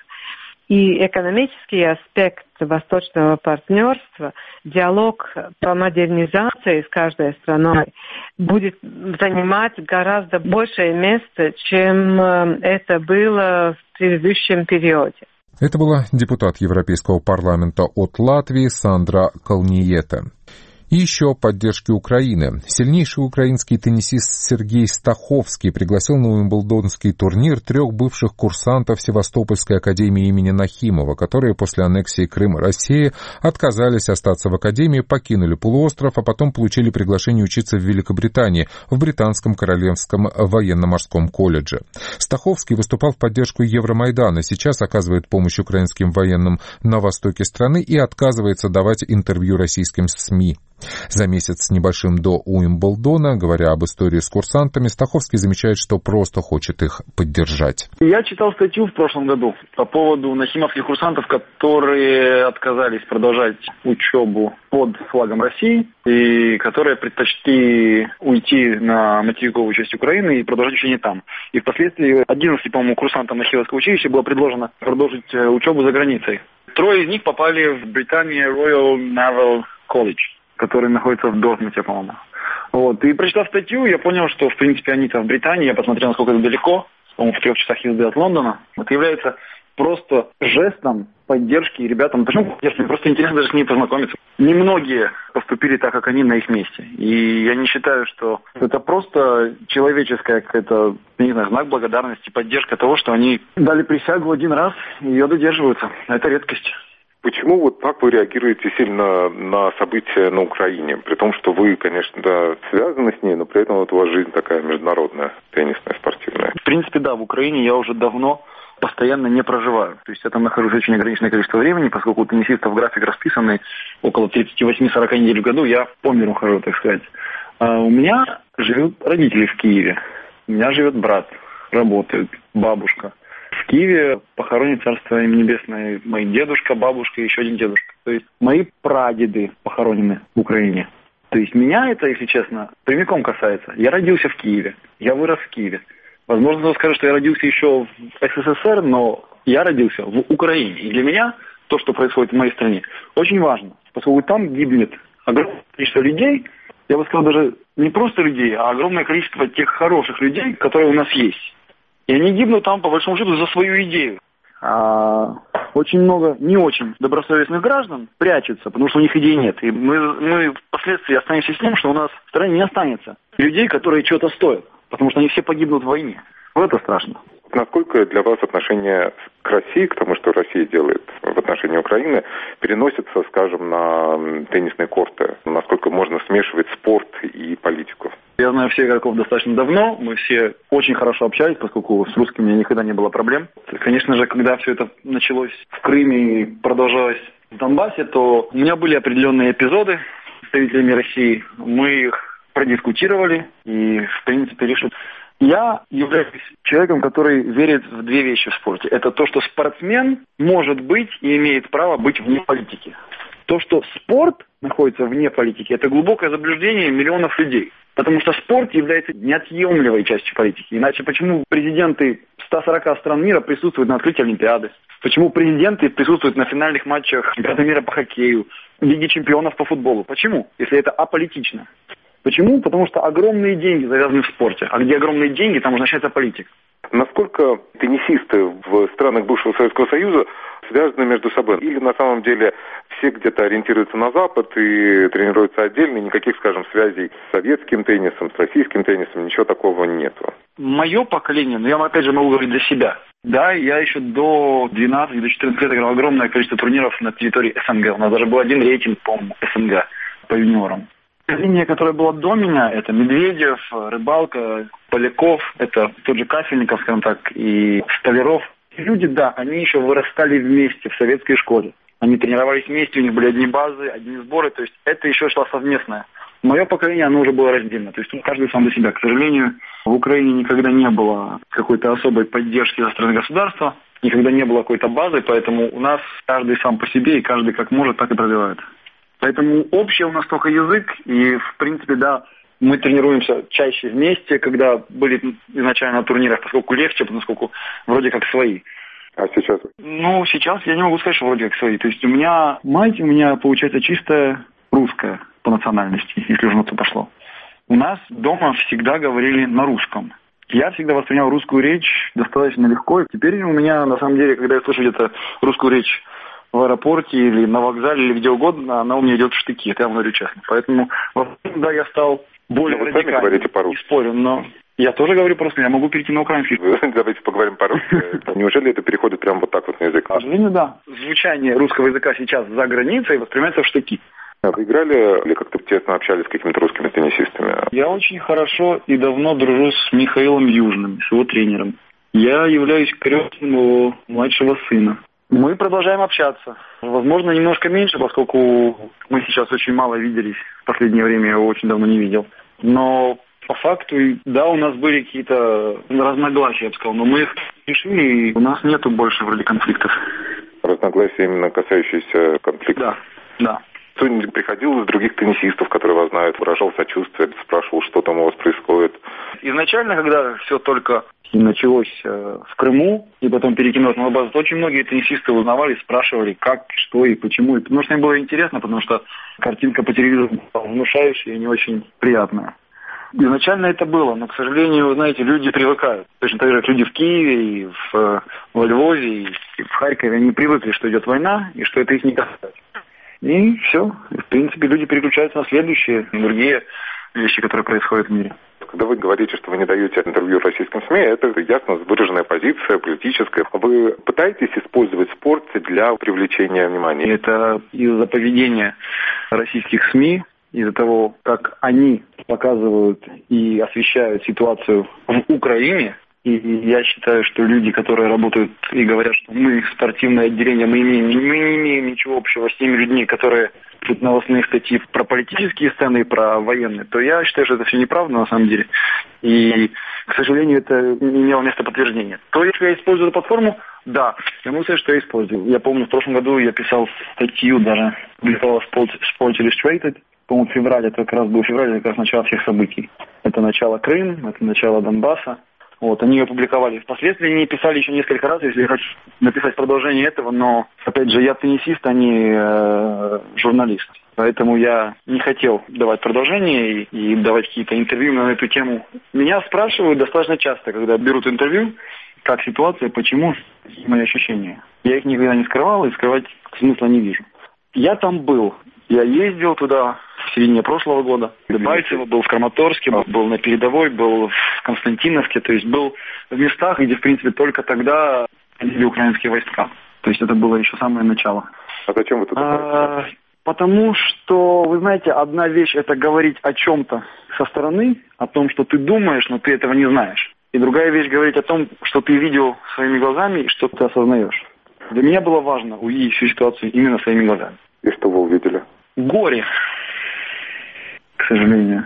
S12: И экономический аспект восточного партнерства, диалог по модернизации с каждой страной будет занимать гораздо большее место, чем это было в предыдущем периоде.
S1: Это была депутат Европейского парламента от Латвии Сандра Калниете. И еще поддержки Украины. Сильнейший украинский теннисист Сергей Стаховский пригласил на Уимблдонский турнир трех бывших курсантов Севастопольской академии имени Нахимова, которые после аннексии Крыма России отказались остаться в академии, покинули полуостров, а потом получили приглашение учиться в Великобритании, в Британском Королевском военно-морском колледже. Стаховский выступал в поддержку Евромайдана, сейчас оказывает помощь украинским военным на востоке страны и отказывается давать интервью российским СМИ. За месяц с небольшим до Уимблдона, говоря об истории с курсантами, Стаховский замечает, что просто хочет их поддержать.
S13: Я читал статью в прошлом году по поводу нахимовских курсантов, которые отказались продолжать учебу под флагом России и которые предпочли уйти на материковую часть Украины и продолжать учение там. И впоследствии одиннадцати, по-моему, курсантам Нахимовского училища было предложено продолжить учебу за границей. Трое из них попали в Британию Royal Naval College, который находится в Дортмуте, по-моему. Вот. И прочитав статью, я понял, что, в принципе, они-то в Британии, я посмотрел, насколько это далеко, по-моему, в трех часах езды от Лондона. Это является просто жестом поддержки ребятам. Почему поддержки? Просто интересно даже с ними познакомиться. Немногие поступили так, как они, на их месте. И я не считаю, что это просто человеческая какая-то, не знаю, знак благодарности, поддержка того, что они дали присягу один раз и ее додерживаются. Это редкость.
S1: Почему вот так вы реагируете сильно на события на Украине? При том, что вы, конечно, да, связаны с ней, но при этом вот у вас жизнь такая международная, теннисная, спортивная.
S13: В принципе, да, в Украине я уже давно постоянно не проживаю. То есть я там нахожусь очень ограниченное количество времени, поскольку у теннисистов график расписанный около тридцать восемь сорок недель в году, я по миру хожу, так сказать. А у меня живут родители в Киеве. У меня живет брат, работает, бабушка. В Киеве похоронен, царство им небесное, мой дедушка, бабушка и еще один дедушка. То есть мои прадеды похоронены в Украине. То есть меня это, если честно, прямиком касается. Я родился в Киеве, я вырос в Киеве. Возможно, кто скажет, что я родился еще в СССР, но я родился в Украине. И для меня то, что происходит в моей стране, очень важно. Поскольку там гибнет огромное количество людей, я бы сказал, даже не просто людей, а огромное количество тех хороших людей, которые у нас есть. И они гибнут там, по большому счету, за свою идею. А очень много не очень добросовестных граждан прячутся, потому что у них идей нет. И мы, мы впоследствии останемся с тем, что у нас в стране не останется людей, которые что-то стоят. потому что они все погибнут в войне. Вот это страшно.
S1: Насколько для вас отношение к России, к тому, что Россия делает в отношении Украины, переносится, скажем, на теннисные корты? Насколько можно смешивать спорт и политику?
S13: Я знаю всех игроков достаточно давно, мы все очень хорошо общались, поскольку с русскими у меня никогда не было проблем. Конечно же, когда все это началось в Крыме и продолжалось в Донбассе, то у меня были определенные эпизоды с представителями России. Мы их продискутировали и, в принципе, решили. Я являюсь человеком, который верит в две вещи в спорте. Это то, что спортсмен может быть и имеет право быть вне политики. То, что спорт находится вне политики, это глубокое заблуждение миллионов людей. Потому что спорт является неотъемлемой частью политики. Иначе почему президенты ста сорока стран мира присутствуют на открытии Олимпиады? Почему президенты присутствуют на финальных матчах чемпионата мира по хоккею, Лиги чемпионов по футболу? Почему? Если это аполитично. Почему? Потому что огромные деньги завязаны в спорте. А где огромные деньги, там назначается политика.
S1: Насколько теннисисты в странах бывшего Советского Союза связаны между собой? Или на самом деле все где-то ориентируются на Запад и тренируются отдельно, и никаких, скажем, связей с советским теннисом, с российским теннисом, ничего такого нету?
S13: Мое поколение, но я опять же могу говорить за себя. Да, я еще до двенадцати, до четырнадцати лет играл огромное количество турниров на территории СНГ. У нас даже был один рейтинг, по-моему, СНГ по юниорам. Линия, которая была до меня, это Медведев, Рыбалка, Поляков, это тот же Кафельников, скажем так, и Столяров. Люди, да, они еще вырастали вместе в советской школе. Они тренировались вместе, у них были одни базы, одни сборы, то есть это еще шла совместная. Мое поколение, оно уже было раздельно, то есть каждый сам для себя. К сожалению, в Украине никогда не было какой-то особой поддержки со стороны государства, никогда не было какой-то базы, поэтому у нас каждый сам по себе и каждый как может, так и развивает. Поэтому общий у нас только язык, и, в принципе, да, мы тренируемся чаще вместе, когда были изначально на турнирах, поскольку легче, поскольку вроде как свои.
S1: А сейчас?
S13: Ну, сейчас я не могу сказать, что вроде как свои. То есть у меня мать, у меня, получается, чистая русская по национальности, если уже на то пошло. У нас дома всегда говорили на русском. Я всегда воспринял русскую речь достаточно легко. И теперь у меня, на самом деле, когда я слышу где-то русскую речь в аэропорте или на вокзале или где угодно, она у меня идет в штыки, это я вам говорю честно. Поэтому, да, я стал более
S1: радикальным. Вы сами говорите по-русски?
S13: Не спорю, но я тоже говорю по-русски, я могу перейти на украинский.
S1: Давайте поговорим по-русски. Неужели это переходит прямо вот так вот на язык?
S13: К сожалению, да. Звучание русского языка сейчас за границей воспринимается в штыки.
S1: Вы играли или как-то тесно общались с какими-то русскими теннисистами?
S13: Я очень хорошо и давно дружу с Михаилом Южным, с его тренером. Я являюсь крестным его младшего сына. Мы продолжаем общаться. Возможно, немножко меньше, поскольку мы сейчас очень мало виделись. В последнее время я его очень давно не видел. Но по факту, да, у нас были какие-то разногласия, я бы сказал, но мы их решили, и у нас нету больше вроде конфликтов.
S1: Разногласия именно касающиеся конфликтов?
S13: Да, да.
S1: Кто-нибудь приходил из других теннисистов, которые вас знают, выражал сочувствие, спрашивал, что там у вас происходит?
S13: Изначально, когда все только началось э, в Крыму, и потом перекинулось на базу, очень многие теннисисты узнавали, спрашивали, как, что и почему. И потому что мне было интересно, потому что картинка по телевизору была внушающая и не очень приятная. Изначально это было, но, к сожалению, знаете, люди привыкают. Точно так же, как люди в Киеве, и в, во Львове, и в Харькове, они привыкли, что идет война, и что это их не касается. И все. В принципе, люди переключаются на следующие, другие вещи, которые происходят в мире.
S1: Когда вы говорите, что вы не даете интервью российским СМИ, это ясно выраженная позиция политическая. Вы пытаетесь использовать спорт для привлечения внимания?
S13: Это из-за поведения российских СМИ, из-за того, как они показывают и освещают ситуацию в Украине. И я считаю, что люди, которые работают и говорят, что мы спортивное отделение, мы, имеем, мы не имеем ничего общего с теми людьми, которые пишут новостные статьи про политические сцены и про военные, то я считаю, что это все неправда на самом деле. И, к сожалению, это не имело места подтверждения. То, если я использую эту платформу, да, я могу сказать, что я использую. Я помню, в прошлом году я писал статью даже, писал в Sports Illustrated, по-моему, в феврале, это как раз был февраль, это как раз начало всех событий. Это начало Крыма, это начало Донбасса. Вот, они ее опубликовали. Впоследствии они писали еще несколько раз, если я хочу написать продолжение этого, но, опять же, я теннисист, а не э, журналист. Поэтому я не хотел давать продолжение и, и давать какие-то интервью на эту тему. Меня спрашивают достаточно часто, когда берут интервью, как ситуация, почему, мои ощущения. Я их никогда не скрывал и скрывать смысла не вижу. Я там был. Я ездил туда в середине прошлого года. В Дебальцево, был в Краматорске, был на передовой, был в Константиновке, то есть был в местах, где, в принципе, только тогда ходили украинские войска. То есть это было еще самое начало.
S14: А зачем вы туда
S13: а, Потому что, вы знаете, одна вещь – это говорить о чем-то со стороны, о том, что ты думаешь, но ты этого не знаешь. И другая вещь – говорить о том, что ты видел своими глазами и что ты осознаешь. Для меня было важно увидеть всю ситуацию именно своими глазами.
S14: И что вы увидели?
S13: Горе, к сожалению.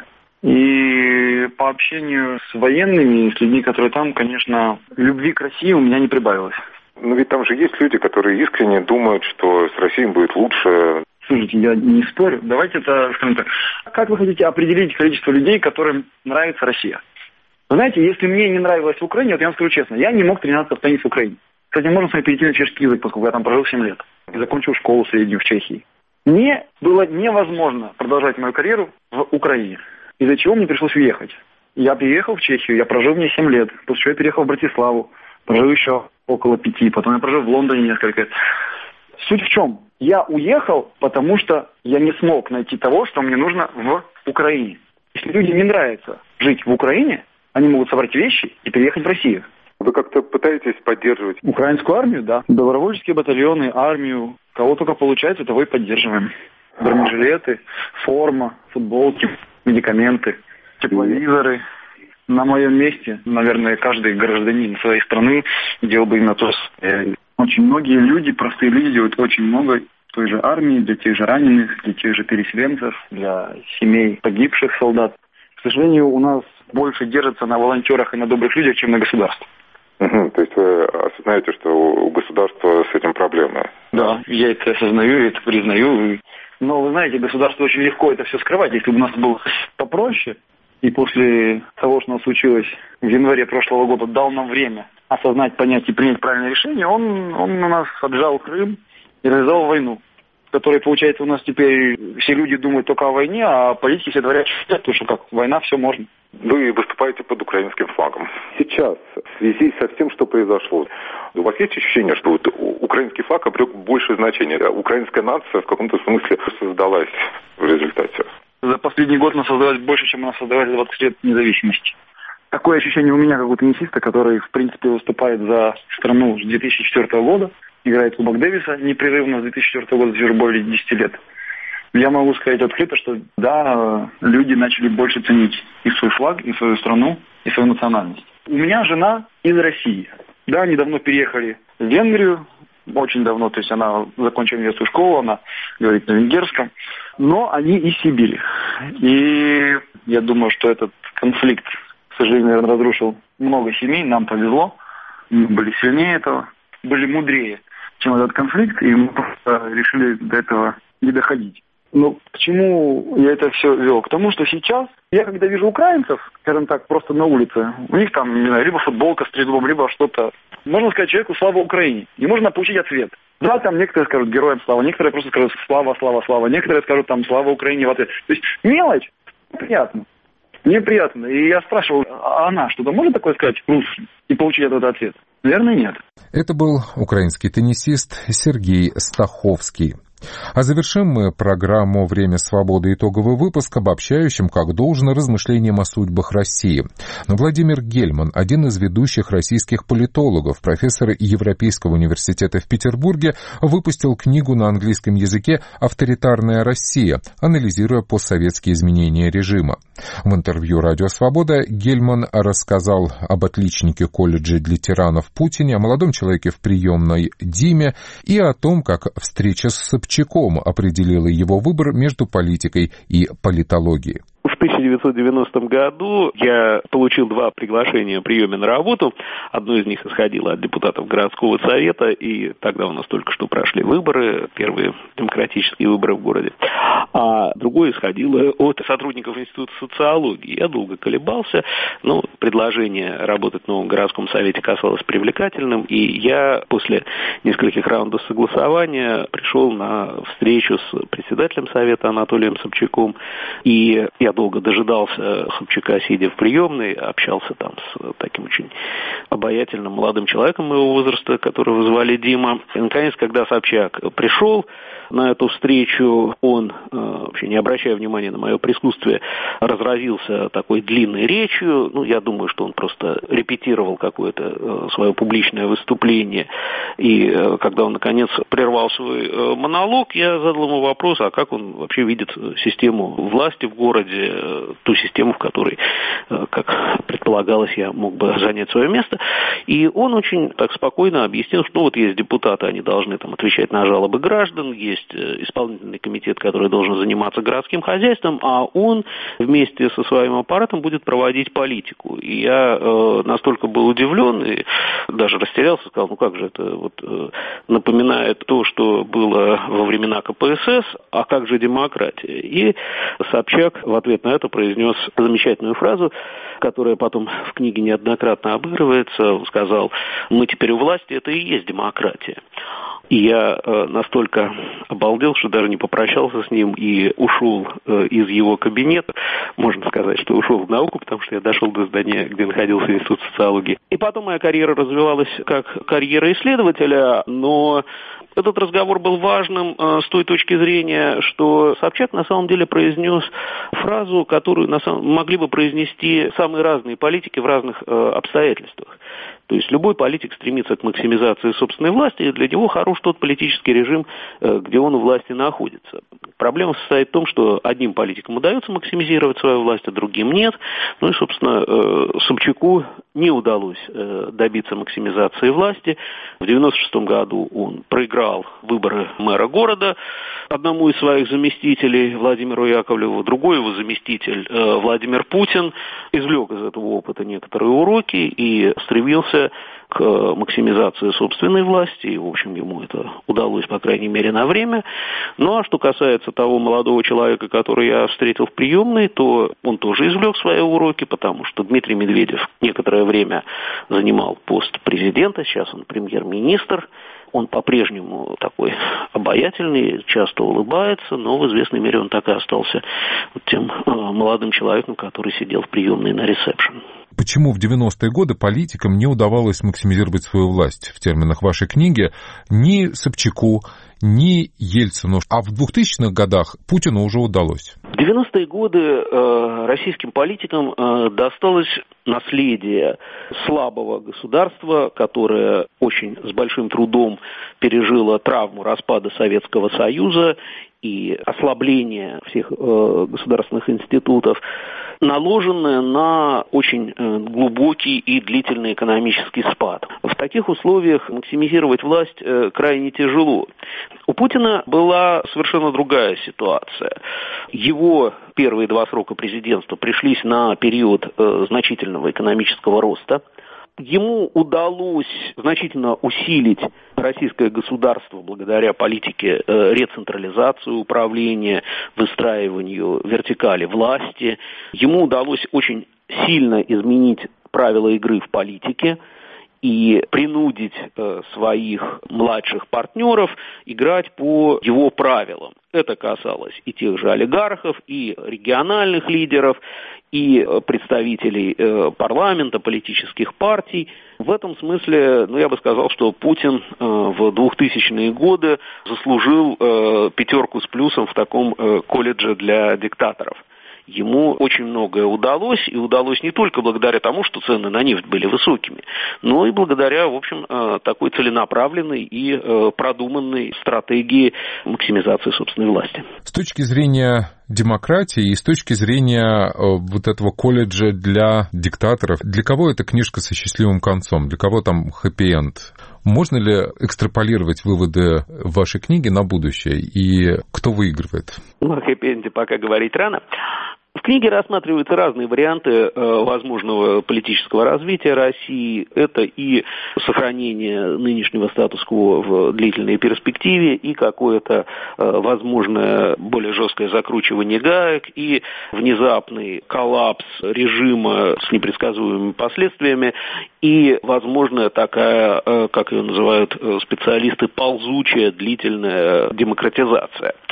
S13: И по общению с военными, с людьми, которые там, конечно, любви к России у меня не прибавилось.
S14: Но ведь там же есть люди, которые искренне думают, что с Россией будет лучше.
S13: Слушайте, я не спорю. Давайте это, скажем так. Как вы хотите определить количество людей, которым нравится Россия? Вы знаете, если мне не нравилось в Украине, вот я вам скажу честно, я не мог тренироваться в теннис в Украине. Кстати, можно с вами перейти на чешский язык, поскольку я там прожил семь лет. И закончил школу среднюю в Чехии. Мне было невозможно продолжать мою карьеру в Украине, из-за чего мне пришлось уехать. Я переехал в Чехию, я прожил в ней семь лет, после чего я переехал в Братиславу, прожил еще около пяти, потом я прожил в Лондоне несколько лет. Суть в чем? Я уехал, потому что я не смог найти того, что мне нужно в Украине. Если людям не нравится жить в Украине, они могут собрать вещи и переехать в Россию.
S14: Вы как-то пытаетесь поддерживать
S13: украинскую армию, да. Добровольческие батальоны, армию. Кого только получается, того и поддерживаем. Бронежилеты, форма, футболки, медикаменты, тепловизоры. На моем месте, наверное, каждый гражданин своей страны делал бы именно то. Очень многие люди, простые люди, делают очень много той же армии, для тех же раненых, для тех же переселенцев, для семей погибших солдат. К сожалению, у нас больше держится на волонтерах и на добрых людях, чем на государстве.
S14: Угу, то есть вы осознаете, что у государства с этим проблемы?
S13: Да, я это осознаю, я это признаю. Но, вы знаете, государству очень легко это все скрывать. Если бы у нас было попроще, и после того, что у нас случилось в январе прошлого года, дал нам время осознать, понять и принять правильное решение, он, он у нас отжал Крым и реализовал войну, в которой, получается, у нас теперь все люди думают только о войне, а политики все говорят, потому что как, война, все можно.
S14: Вы выступаете под украинским флагом. Сейчас, в связи со всем, что произошло, у вас есть ощущение, что вот украинский флаг обрек большее значение? Украинская нация в каком-то смысле создалась в результате?
S13: За последний год она создалась больше, чем она создалась за двадцать лет независимости. Такое ощущение у меня, как у теннисиста, который, в принципе, выступает за страну с две тысячи четвёртого года, играет в Кубок Дэвиса непрерывно с две тысячи четвёртого года, уже более десяти лет. Я могу сказать открыто, что да, люди начали больше ценить и свой флаг, и свою страну, и свою национальность. У меня жена из России. Да, они давно переехали в Венгрию, очень давно, то есть она закончила венгерскую школу, она говорит на венгерском, но они из Сибири. И я думаю, что этот конфликт, к сожалению, наверное, разрушил много семей, нам повезло, мы были сильнее этого, были мудрее, чем этот конфликт, и мы просто решили до этого не доходить. Но к чему я это все вел? К тому, что сейчас я, когда вижу украинцев, скажем так, просто на улице, у них там, не знаю, либо футболка с трезубом, либо что-то. Можно сказать человеку «Слава Украине», и можно получить ответ. Да, там некоторые скажут «Героям слава», некоторые просто скажут «Слава, слава, слава», некоторые скажут там «Слава Украине» в ответ. То есть мелочь, приятно. Мне приятно. И я спрашивал, а она что-то может такое сказать русским и получить этот ответ? Наверное, нет.
S1: Это был украинский теннисист Сергей Стаховский. А завершим мы программу «Время свободы» итоговый выпуск обобщающим, как должно, размышлением о судьбах России. Но Владимир Гельман, один из ведущих российских политологов, профессор Европейского университета в Петербурге, выпустил книгу на английском языке «Авторитарная Россия», анализируя постсоветские изменения режима. В интервью «Радио Свобода» Гельман рассказал об отличнике колледжа для тиранов Путине, о молодом человеке в приемной Диме и о том, как встреча с Собчаком определила его выбор между политикой и политологией.
S15: В тысяча девятьсот девяностом году я получил два приглашения о приеме на работу. Одно из них исходило от депутатов городского совета, и тогда у нас только что прошли выборы, первые демократические выборы в городе. А другое исходило от сотрудников Института социологии. Я долго колебался, но предложение работать в новом городском совете казалось привлекательным, и я после нескольких раундов согласования пришел на встречу с председателем совета Анатолием Собчаком, и я долго долго дожидался Собчака, сидя в приемной, общался там с таким очень обаятельным молодым человеком моего возраста, которого звали Дима. И, наконец, когда Собчак пришел на эту встречу, он, вообще не обращая внимания на мое присутствие, разразился такой длинной речью. Ну, я думаю, что он просто репетировал какое-то свое публичное выступление. И когда он, наконец, прервал свой монолог, я задал ему вопрос, а как он вообще видит систему власти в городе, ту систему, в которой, как предполагалось, я мог бы занять свое место. И он очень так спокойно объяснил, что ну, вот есть депутаты, они должны там отвечать на жалобы граждан, есть исполнительный комитет, который должен заниматься городским хозяйством, а он вместе со своим аппаратом будет проводить политику. И я э, настолько был удивлен и даже растерялся, сказал, ну как же это вот, э, напоминает то, что было во времена ка пэ эс эс, а как же демократия? И Собчак в ответ на это произнес замечательную фразу, которая потом в книге неоднократно обыгрывается. Он сказал, мы теперь у власти, это и есть демократия. И я э, настолько обалдел, что даже не попрощался с ним и ушел э, из его кабинета. Можно сказать, что ушел в науку, потому что я дошел до здания, где находился институт социологии. И потом моя карьера развивалась как карьера исследователя, но этот разговор был важным э, с той точки зрения, что Собчак на самом деле произнес фразу, которую на самом, могли бы произнести самые разные политики в разных э, обстоятельствах. То есть любой политик стремится к максимизации собственной власти, и для него хорош тот политический режим, где он у власти находится. Проблема состоит в том, что одним политикам удается максимизировать свою власть, а другим нет. Ну и, собственно, Собчаку не удалось добиться максимизации власти. В девяносто шестом году он проиграл выборы мэра города одному из своих заместителей, Владимиру Яковлеву. Другой его заместитель, Владимир Путин, извлек из этого опыта некоторые уроки и стремился к максимизации собственной власти, и, в общем, ему это удалось, по крайней мере, на время. Ну, а что касается того молодого человека, который я встретил в приемной, то он тоже извлек свои уроки, потому что Дмитрий Медведев некоторое время занимал пост президента, сейчас он премьер-министр. Он по-прежнему такой обаятельный, часто улыбается, но в известной мере он так и остался вот тем э, молодым человеком, который сидел в приемной на ресепшн.
S1: Почему в девяностые годы политикам не удавалось максимизировать свою власть? В терминах вашей книги ни Собчаку, ни Ельцину, а в двухтысячных годах Путину уже удалось.
S15: В девяностые годы э, российским политикам э, досталось наследие слабого государства, которое очень с большим трудом пережило травму распада Советского Союза и ослабление всех э, государственных институтов, наложенное на очень э, глубокий и длительный экономический спад. В таких условиях максимизировать власть э, крайне тяжело. У Путина была совершенно другая ситуация. Его первые два срока президентства пришлись на период э, значительного экономического роста. Ему удалось значительно усилить российское государство благодаря политике э, рецентрализации управления, выстраиванию вертикали власти. Ему удалось очень сильно изменить правила игры в политике и принудить э, своих младших партнеров играть по его правилам. Это касалось и тех же олигархов, и региональных лидеров, и представителей э, парламента, политических партий. В этом смысле, ну, я бы сказал, что Путин э, в двухтысячные годы заслужил э, пятерку с плюсом в таком э, колледже для диктаторов. Ему очень многое удалось, и удалось не только благодаря тому, что цены на нефть были высокими, но и благодаря, в общем, такой целенаправленной и продуманной стратегии максимизации собственной власти.
S1: С точки зрения демократии и с точки зрения вот этого колледжа для диктаторов, для кого эта книжка со счастливым концом, для кого там хэппи-энд? Можно ли экстраполировать выводы вашей книги на будущее, и кто выигрывает?
S15: Ну, о хэппи-энде пока говорить рано. В книге рассматриваются разные варианты э, возможного политического развития России. Это и сохранение нынешнего статус-кво в длительной перспективе, и какое-то э, возможное более жесткое закручивание гаек, и внезапный коллапс режима с непредсказуемыми последствиями, и возможная такая, э, как ее называют специалисты, ползучая длительная демократизация.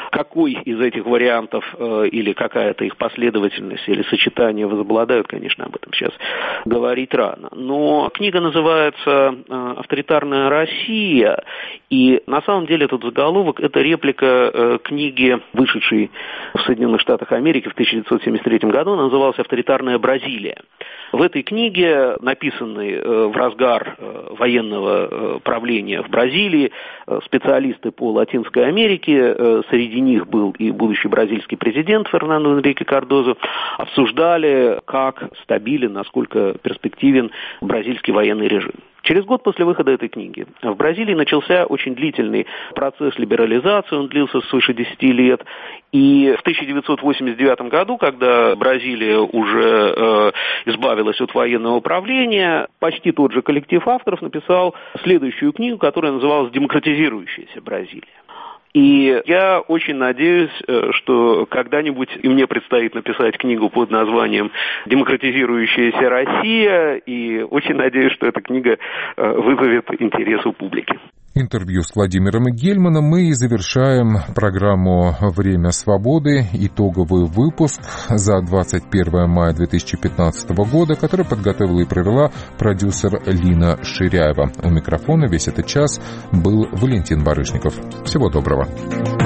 S15: какой из этих вариантов или какая-то их последовательность или сочетание возобладают, конечно, об этом сейчас говорить рано. Но книга называется «Авторитарная Россия», и на самом деле этот заголовок – это реплика книги, вышедшей в Соединенных Штатах Америки в тысяча девятьсот семьдесят третьем году, она называлась «Авторитарная Бразилия». В этой книге, написанной в разгар военного правления в Бразилии, специалисты по Латинской Америке, среди них был и будущий бразильский президент Фернандо Энрике Кардозо, обсуждали, как стабилен, насколько перспективен бразильский военный режим. Через год после выхода этой книги в Бразилии начался очень длительный процесс либерализации, он длился свыше десяти лет. И в тысяча девятьсот восемьдесят девятом году, когда Бразилия уже э, избавилась от военного управления, почти тот же коллектив авторов написал следующую книгу, которая называлась «Демократизирующаяся Бразилия». И я очень надеюсь, что когда-нибудь и мне предстоит написать книгу под названием «Демократизирующаяся Россия», и очень надеюсь, что эта книга вызовет интерес у публики.
S1: Интервью с Владимиром Гельманом мы и завершаем программу «Время свободы», итоговый выпуск за двадцать первое мая две тысячи пятнадцатого года, который подготовила и провела продюсер Лина Ширяева. У микрофона весь этот час был Валентин Барышников. Всего доброго.